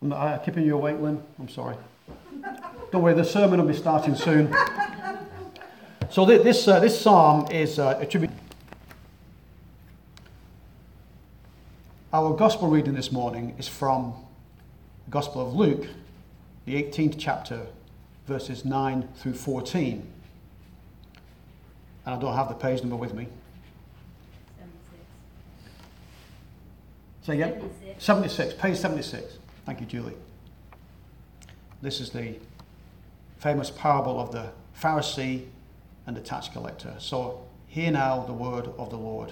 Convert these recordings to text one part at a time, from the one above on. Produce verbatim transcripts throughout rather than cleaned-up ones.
I'm not keeping you awake, Lynn. I'm sorry. Don't worry, the sermon will be starting soon. So this uh, this psalm is uh, attributed. Our gospel reading this morning is from the Gospel of Luke, the eighteenth chapter, verses nine through fourteen. And I don't have the page number with me. seventy-six. Say again? seventy-six. seventy-six, page seventy-six. Thank you, Julie. This is the famous parable of the Pharisee and the tax collector. So hear now the word of the Lord.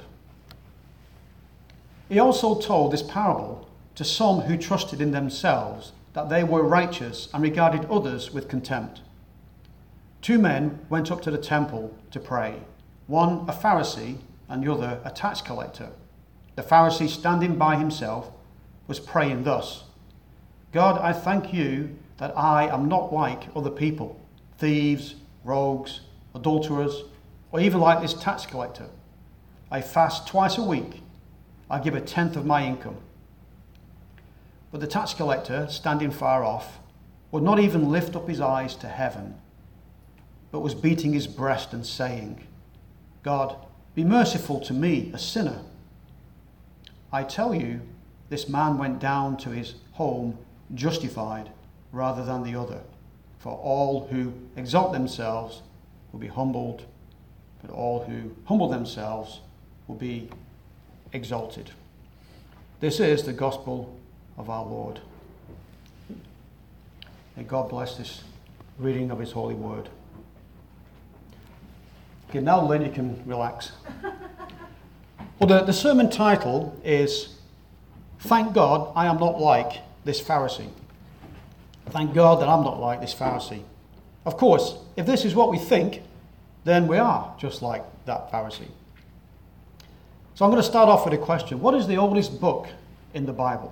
He also told this parable to some who trusted in themselves that they were righteous and regarded others with contempt. Two men went up to the temple to pray, one a Pharisee and the other a tax collector. The Pharisee, standing by himself, was praying thus: God, I thank you that I am not like other people, thieves, rogues, adulterers, or even like this tax collector. I fast twice a week. I give a tenth of my income. But the tax collector, standing far off, would not even lift up his eyes to heaven, but was beating his breast and saying, God, be merciful to me, a sinner. I tell you, this man went down to his home justified rather than the other. For all who exalt themselves will be humbled, but all who humble themselves will be exalted. This is the gospel of our Lord. May God bless this reading of his holy word. Okay, now Lynn, you can relax. Well, the, the sermon title is Thank God I am not like this Pharisee. Thank God that I'm not like this Pharisee. Of course, if this is what we think, then we are just like that Pharisee. So I'm going to start off with a question. What is the oldest book in the Bible?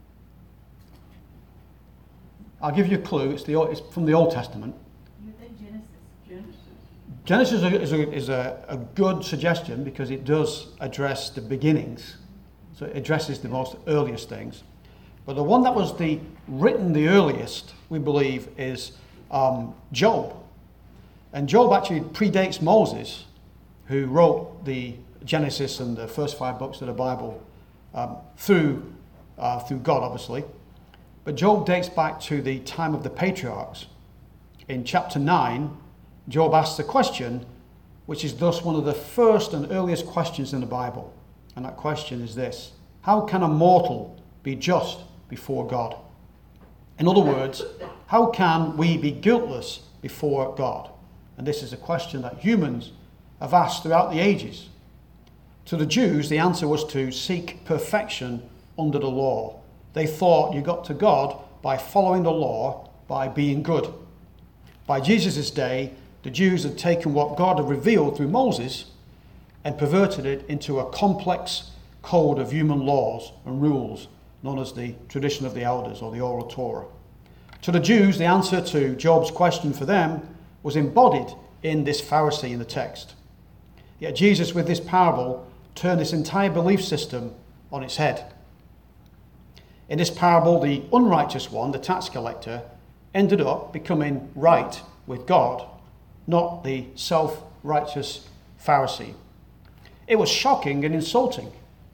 I'll give you a clue. It's, the, it's from the Old Testament. You think Genesis? Genesis Genesis. is, a, is a, a good suggestion because it does address the beginnings. So it addresses the most earliest things. But the one that was the written the earliest, we believe, is um, Job. And Job actually predates Moses, who wrote the Genesis and the first five books of the Bible um, through, uh, through God, obviously. But Job dates back to the time of the patriarchs. In chapter nine, Job asks a question, which is thus one of the first and earliest questions in the Bible. And that question is this: how can a mortal be just before God? In other words, how can we be guiltless before God? And this is a question that humans have asked throughout the ages. To the Jews, the answer was to seek perfection under the law. They thought you got to God by following the law, by being good. By Jesus' day, the Jews had taken what God had revealed through Moses and perverted it into a complex code of human laws and rules known as the tradition of the elders or the oral Torah. To the Jews, the answer to Job's question for them was embodied in this Pharisee in the text. Yet Jesus, with this parable, turned this entire belief system on its head. In this parable, the unrighteous one, the tax collector, ended up becoming right with God, not the self-righteous Pharisee. It was shocking and insulting.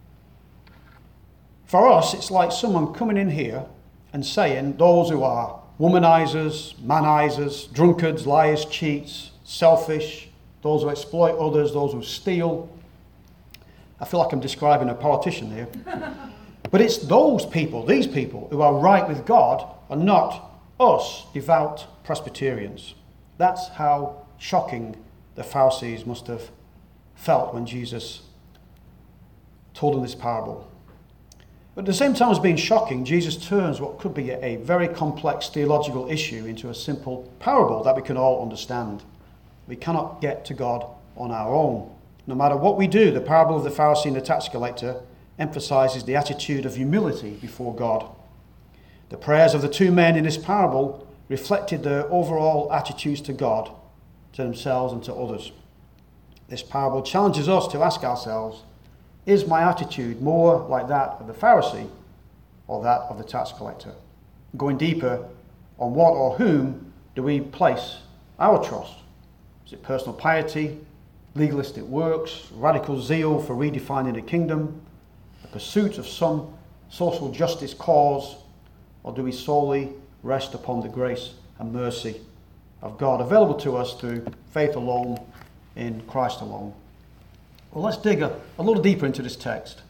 For us, it's like someone coming in here and saying those who are womanizers, manizers, drunkards, liars, cheats, selfish, those who exploit others, those who steal. I feel like I'm describing a politician here. But it's those people, these people, who are right with God and not us, devout Presbyterians. That's how shocking the Pharisees must have felt when Jesus told them this parable. But at the same time as being shocking, Jesus turns what could be a very complex theological issue into a simple parable that we can all understand. We cannot get to God on our own. No matter what we do, the parable of the Pharisee and the tax collector emphasizes the attitude of humility before God. The prayers of the two men in this parable reflected their overall attitudes to God, to themselves and to others. This parable challenges us to ask ourselves, is my attitude more like that of the Pharisee or that of the tax collector? Going deeper, on what or whom do we place our trust? Is it personal piety, legalistic works, radical zeal for redefining the kingdom, the pursuit of some social justice cause, or do we solely rest upon the grace and mercy of God available to us through faith alone in Christ alone? Well, let's dig a, a little deeper into this text.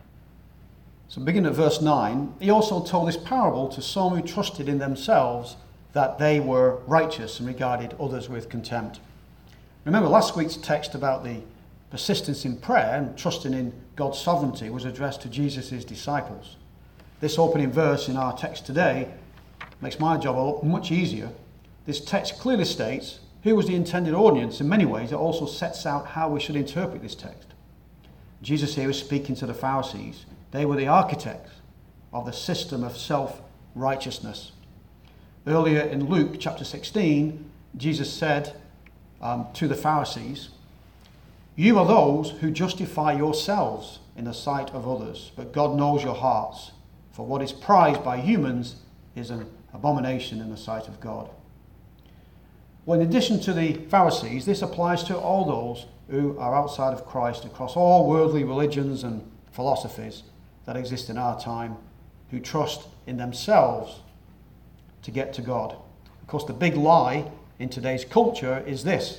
So beginning at verse nine, he also told this parable to some who trusted in themselves that they were righteous and regarded others with contempt. Remember last week's text about the persistence in prayer and trusting in God's sovereignty was addressed to Jesus' disciples. This opening verse in our text today makes my job a lot much easier. This text clearly states who was the intended audience. In many ways, it also sets out how we should interpret this text. Jesus here is speaking to the Pharisees. They were the architects of the system of self-righteousness. Earlier in Luke chapter sixteen, Jesus said um, to the Pharisees, "You are those who justify yourselves in the sight of others, but God knows your hearts. For what is prized by humans is an abomination in the sight of God." Well, in addition to the Pharisees, this applies to all those who are outside of Christ across all worldly religions and philosophies that exist in our time, who trust in themselves to get to God. Of course, the big lie in today's culture is this: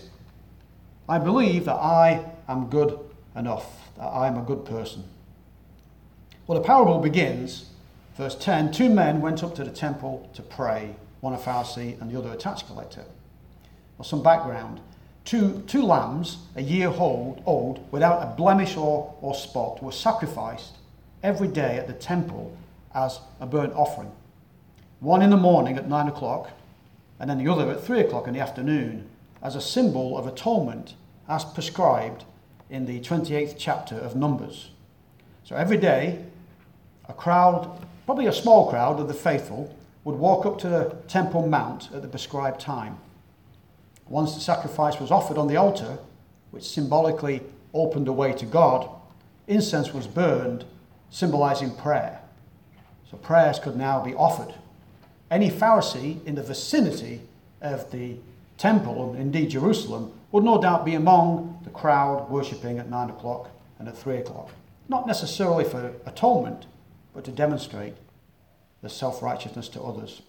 I believe that I am good enough, that I am a good person. Well, the parable begins, verse ten, two men went up to the temple to pray, one a Pharisee and the other a tax collector. Well, some background. Two, two lambs, a year old, old, without a blemish or, or spot, were sacrificed every day at the temple as a burnt offering. One in the morning at nine o'clock, and then the other at three o'clock in the afternoon, as a symbol of atonement, as prescribed in the twenty-eighth chapter of Numbers. So every day, a crowd, probably a small crowd of the faithful, would walk up to the Temple Mount at the prescribed time. Once the sacrifice was offered on the altar, which symbolically opened the way to God, incense was burned, symbolizing prayer. So prayers could now be offered. Any Pharisee in the vicinity of the temple, and indeed Jerusalem, would no doubt be among the crowd worshipping at nine o'clock and at three o'clock. Not necessarily for atonement, but to demonstrate the self-righteousness to others.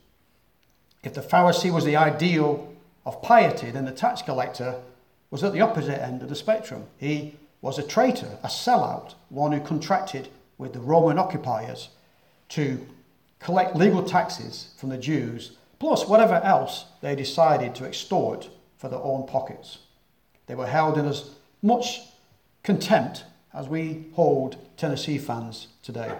If the Pharisee was the ideal of piety, then the tax collector was at the opposite end of the spectrum. He was a traitor, a sellout, one who contracted with the Roman occupiers to collect legal taxes from the Jews, plus whatever else they decided to extort for their own pockets. They were held in as much contempt as we hold Tennessee fans today.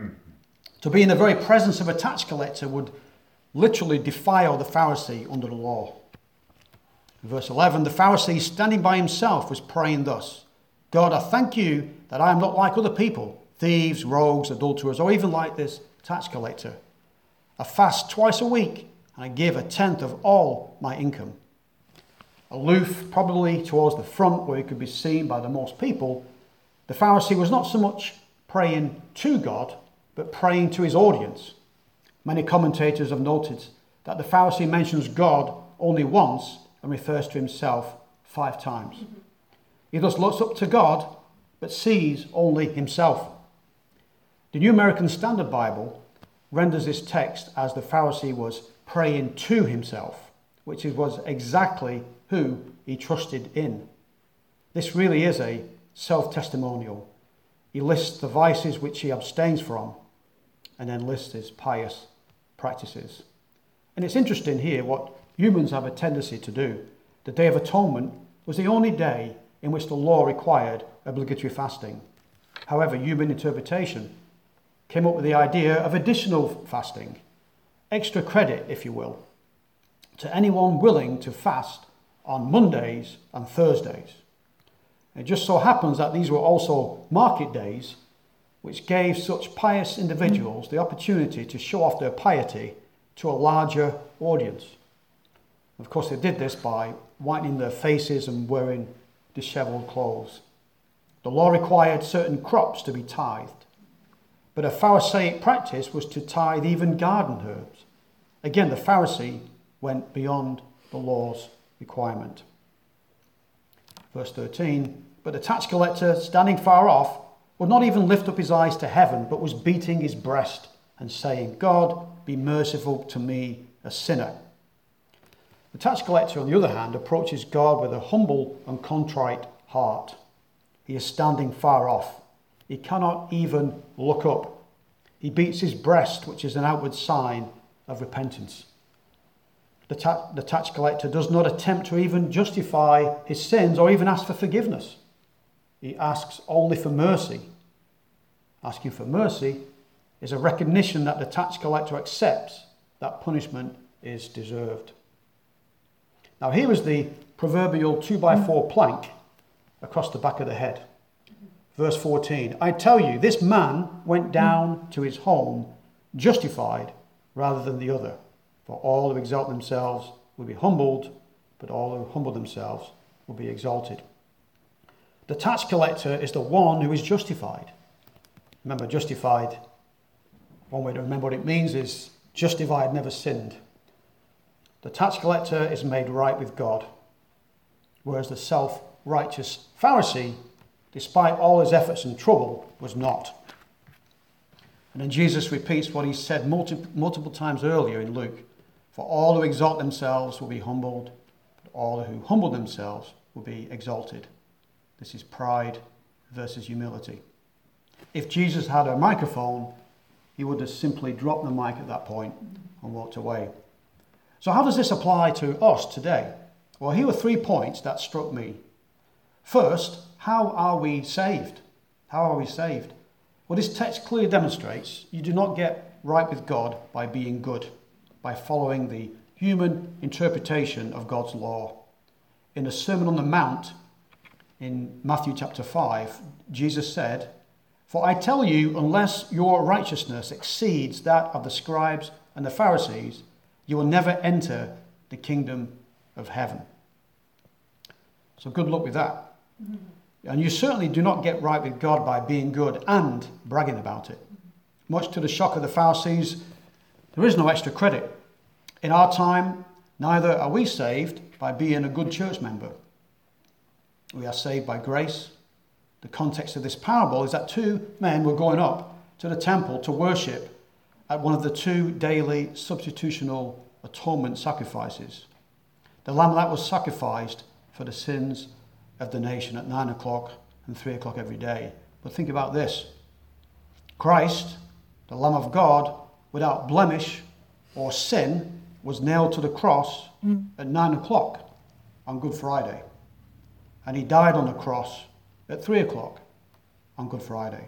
To be in the very presence of a tax collector would literally defile the Pharisee under the law. In verse eleven, the Pharisee standing by himself was praying thus: God, I thank you that I am not like other people, thieves, rogues, adulterers, or even like this tax collector. I fast twice a week and I give a tenth of all my income. Aloof, probably towards the front where he could be seen by the most people, the Pharisee was not so much praying to God, but praying to his audience. Many commentators have noted that the Pharisee mentions God only once and refers to himself five times. Mm-hmm. He thus looks up to God, but sees only himself. The New American Standard Bible renders this text as the Pharisee was praying to himself, which was exactly who he trusted in. This really is a self-testimonial. He lists the vices which he abstains from, and then lists his pious practices. And it's interesting here what humans have a tendency to do. The Day of Atonement was the only day in which the law required obligatory fasting. However, human interpretation came up with the idea of additional fasting, extra credit, if you will, to anyone willing to fast on Mondays and Thursdays. It just so happens that these were also market days, which gave such pious individuals the opportunity to show off their piety to a larger audience. Of course, they did this by whitening their faces and wearing disheveled clothes. The law required certain crops to be tithed, but a Pharisaic practice was to tithe even garden herbs. Again, the Pharisee went beyond the law's requirement. Verse thirteen, but the tax collector, standing far off, would not even lift up his eyes to heaven, but was beating his breast and saying, God, be merciful to me, a sinner. The tax collector, on the other hand, approaches God with a humble and contrite heart. He is standing far off. He cannot even look up. He beats his breast, which is an outward sign of repentance. The, ta- the tax collector does not attempt to even justify his sins or even ask for forgiveness. He asks only for mercy. Asking for mercy is a recognition that the tax collector accepts that punishment is deserved. Now here is the proverbial two by four plank across the back of the head. Verse fourteen, I tell you, this man went down to his home justified rather than the other. For all who exalt themselves will be humbled, but all who humble themselves will be exalted. The tax collector is the one who is justified. Remember, justified, one way to remember what it means is justified, never sinned. The tax collector is made right with God, whereas the self-righteous Pharisee, despite all his efforts and trouble, was not. And then Jesus repeats what he said multi- multiple times earlier in Luke. For all who exalt themselves will be humbled, but all who humble themselves will be exalted. This is pride versus humility. If Jesus had a microphone, he would have simply dropped the mic at that point and walked away. So how does this apply to us today? Well, here were three points that struck me. First, how are we saved? How are we saved? Well, this text clearly demonstrates you do not get right with God by being good, by following the human interpretation of God's law. In the Sermon on the Mount, in Matthew chapter five, Jesus said, for I tell you, unless your righteousness exceeds that of the scribes and the Pharisees, you will never enter the kingdom of heaven. So good luck with that. Mm-hmm. And you certainly do not get right with God by being good and bragging about it. Much to the shock of the Pharisees, there is no extra credit. In our time, neither are we saved by being a good church member. We are saved by grace. The context of this parable is that two men were going up to the temple to worship at one of the two daily substitutional atonement sacrifices. The lamb that was sacrificed for the sins of the nation at nine o'clock and three o'clock every day. But think about this. Christ, the Lamb of God, without blemish or sin, was nailed to the cross mm. at nine o'clock on Good Friday. And he died on the cross at three o'clock on Good Friday.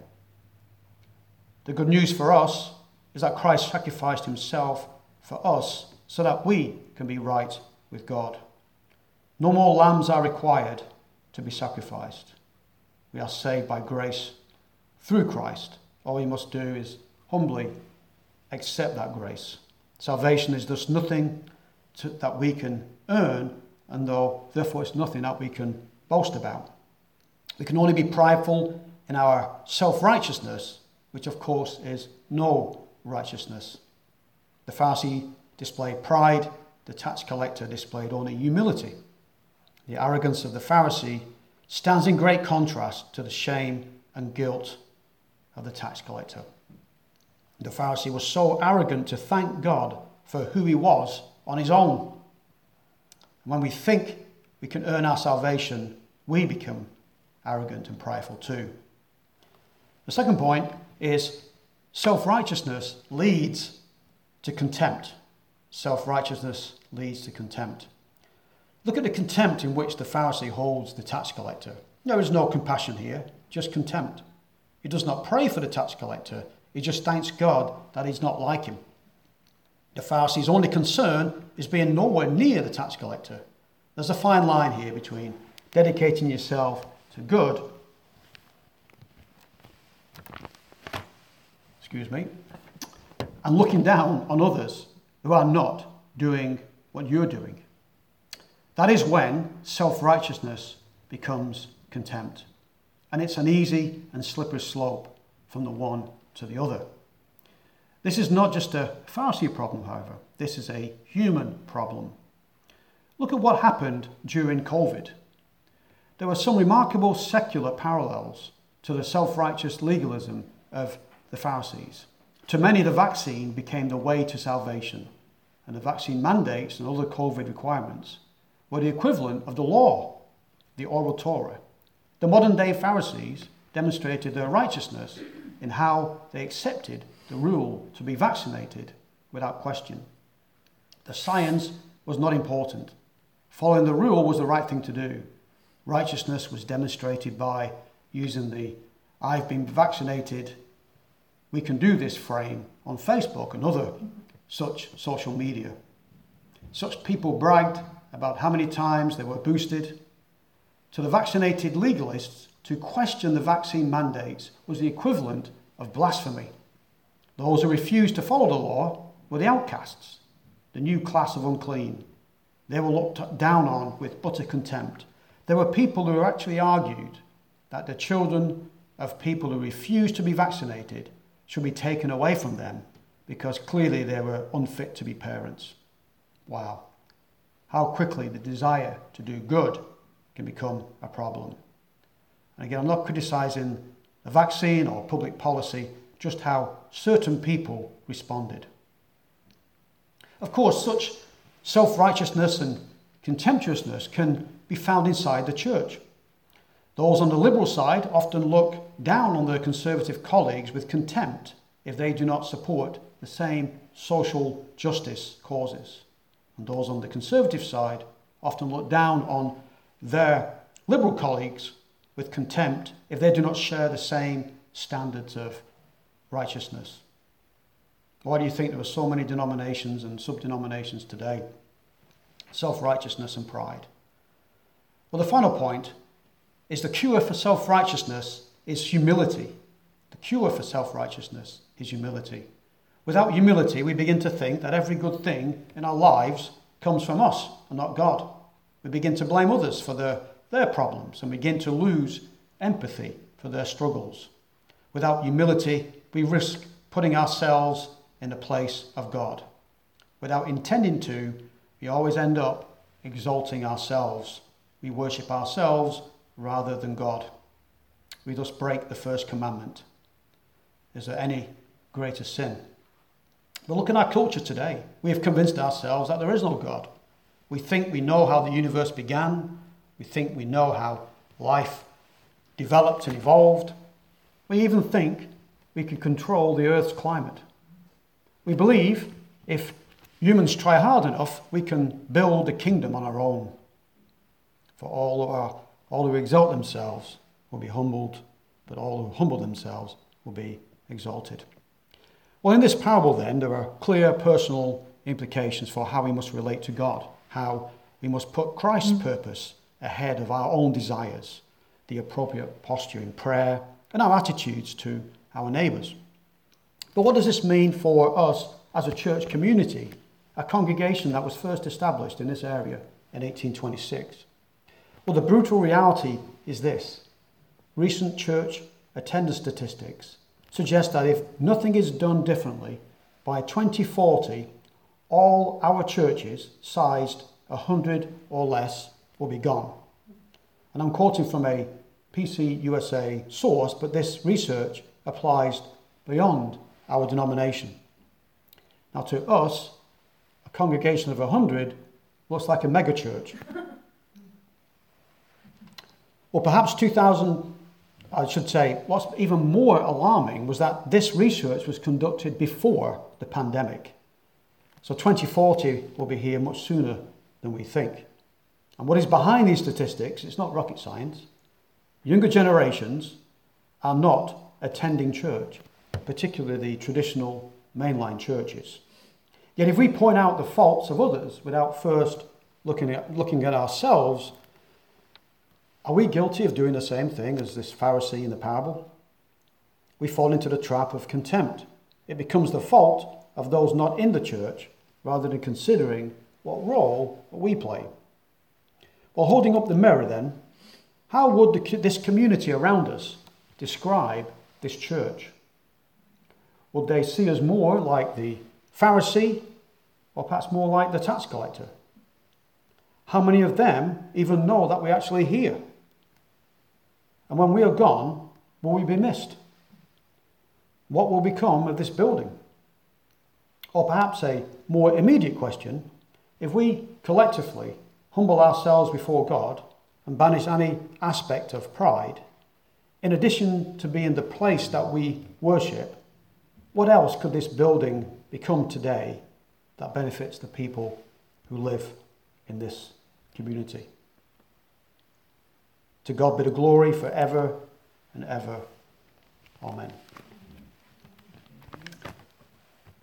The good news for us is that Christ sacrificed himself for us so that we can be right with God. No more lambs are required to be sacrificed. We are saved by grace through Christ. All we must do is humbly accept that grace. Salvation is thus nothing to, that we can earn, and though therefore it's nothing that we can boast about. We can only be prideful in our self-righteousness, which of course is no righteousness. The Pharisee displayed pride, the tax collector displayed only humility. The arrogance of the Pharisee stands in great contrast to the shame and guilt of the tax collector. The Pharisee was so arrogant to thank God for who he was on his own. When we think we can earn our salvation, we become arrogant and prideful too. The second point is self-righteousness leads to contempt. Self-righteousness leads to contempt. Look at the contempt in which the Pharisee holds the tax collector. There is no compassion here, just contempt. He does not pray for the tax collector. He just thanks God that he's not like him. The Pharisee's only concern is being nowhere near the tax collector. There's a fine line here between dedicating yourself to good, excuse me, and looking down on others who are not doing what you're doing. That is when self-righteousness becomes contempt. And it's an easy and slippery slope from the one to the other. This is not just a Pharisee problem, however. this is a human problem. Look at what happened during COVID. There were some remarkable secular parallels to the self-righteous legalism of the Pharisees. To many, the vaccine became the way to salvation, and the vaccine mandates and other COVID requirements were the equivalent of the law, the oral Torah. The modern-day Pharisees demonstrated their righteousness in how they accepted the rule to be vaccinated without question. The science was not important. Following the rule was the right thing to do. Righteousness was demonstrated by using the "I've been vaccinated, we can do this" frame on Facebook and other such social media. Such people bragged about how many times they were boosted. To the vaccinated legalists, to question the vaccine mandates was the equivalent of blasphemy. Those who refused to follow the law were the outcasts, the new class of unclean. They were looked down on with utter contempt. There were people who actually argued that the children of people who refused to be vaccinated should be taken away from them because clearly they were unfit to be parents. Wow. How quickly the desire to do good can become a problem. And again, I'm not criticizing the vaccine or public policy, just how certain people responded. Of course, such self-righteousness and contemptuousness can be found inside the church. Those on the liberal side often look down on their conservative colleagues with contempt if they do not support the same social justice causes. And those on the conservative side often look down on their liberal colleagues with contempt if they do not share the same standards of righteousness. Why do you think there are so many denominations and sub-denominations today? Self-righteousness and pride. Well, the final point is the cure for self-righteousness is humility. The cure for self-righteousness is humility. Without humility, we begin to think that every good thing in our lives comes from us and not God. We begin to blame others for their, their problems and begin to lose empathy for their struggles. Without humility, we risk putting ourselves in the place of God. Without intending to, we always end up exalting ourselves. We worship ourselves rather than God. We thus break the first commandment. Is there any greater sin? But look at our culture today. We have convinced ourselves that there is no God. We think we know how the universe began. We think we know how life developed and evolved. We even think we can control the Earth's climate. We believe if humans try hard enough, we can build a kingdom on our own. For all, our, all who exalt themselves will be humbled, but all who humble themselves will be exalted. Well, in this parable then, there are clear personal implications for how we must relate to God, how we must put Christ's mm. purpose ahead of our own desires, the appropriate posture in prayer, and our attitudes to our neighbours. But what does this mean for us as a church community, a congregation that was first established in this area in eighteen twenty-six? Well, the brutal reality is this. Recent church attendance statistics suggest that if nothing is done differently, by twenty forty, all our churches sized one hundred or less will be gone. And I'm quoting from a P C U S A source, but this research applies beyond our denomination. Now, to us, a congregation of one hundred looks like a megachurch. Well, perhaps two thousand, I should say, what's even more alarming was that this research was conducted before the pandemic. So twenty forty will be here much sooner than we think. And what is behind these statistics, it's not rocket science. Younger generations are not attending church, particularly the traditional mainline churches. Yet if we point out the faults of others without first looking at, looking at ourselves, are we guilty of doing the same thing as this Pharisee in the parable? We fall into the trap of contempt. It becomes the fault of those not in the church rather than considering what role we play. Well, holding up the mirror then, how would the, this community around us describe this church? Would they see us more like the Pharisee Or perhaps more like the tax collector? How many of them even know that we're actually here? And when we are gone, will we be missed? What will become of this building? Or perhaps a more immediate question, if we collectively humble ourselves before God and banish any aspect of pride, in addition to being the place that we worship, what else could this building become today that benefits the people who live in this community? To God be the glory forever and ever. Amen.